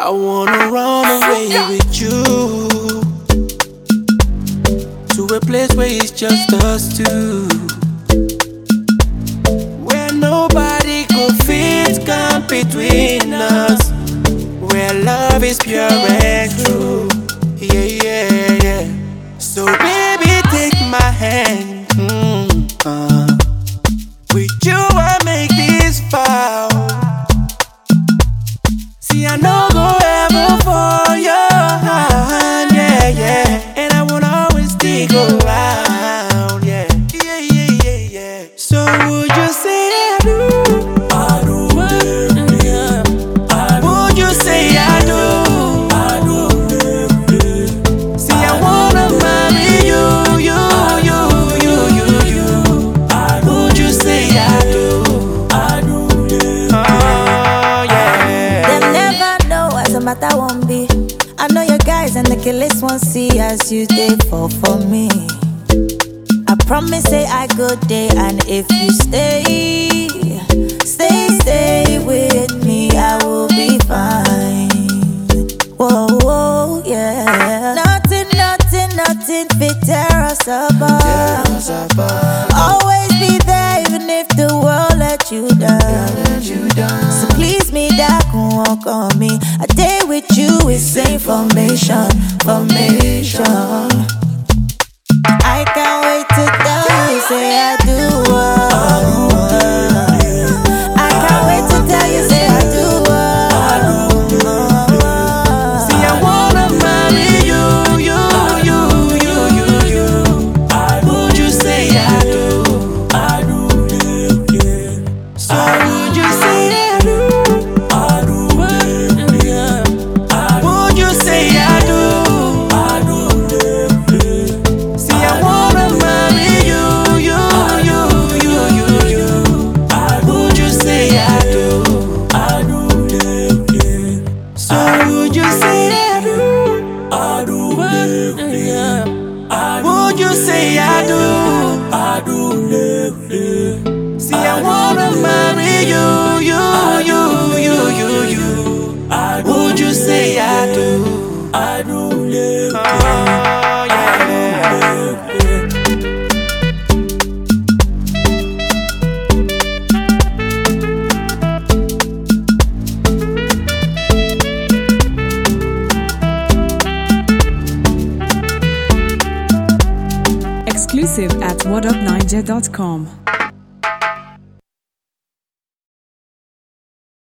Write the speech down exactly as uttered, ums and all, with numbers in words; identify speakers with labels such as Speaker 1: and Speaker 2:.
Speaker 1: I wanna run away with you to a place where it's just us two, where nobody could fit come between us, where love is pure and true. Yeah, yeah, yeah. So baby, take my hand. Mm, uh. With you I make this vow. See, I know go ever for your hand, yeah, yeah. And I will always stick around, yeah, yeah, yeah, yeah, yeah. So would you say I do? I do, yeah. I do. Would you say I do? I do. See, I wanna marry you, you, you, you, you, you. Would you say I do? I do, yeah. Oh, yeah.
Speaker 2: Them never know as a matter won't be. I know your guys and the killers won't see as you stay for for me. I promise say I good day, and if you stay, stay, stay with me, I will be fine. Whoa, whoa, yeah. Nothing, nothing, nothing fit tear us apart. Always be there even if the world let you down. So please me that can walk on me. A day with you is same formation, formation. I can't wait to tell you, say I do. Oh, I can't wait to tell you, say I do. Oh,
Speaker 1: see, I wanna marry you, you, you, you, you, you. Would you say I do? I do, yeah. So would you say I do? I do, yeah. Would you say I do? I do, see, I wanna marry you, you, you, you, you, you. Would you say I do? I do, yeah. So would you say I do? I do, yeah. Would you say I do? I do, yeah. See, I wanna marry you, you, you, you, you, you. Would you say I do? I do, yeah. Oh, yeah.
Speaker 3: Exclusive at what up niger dot com.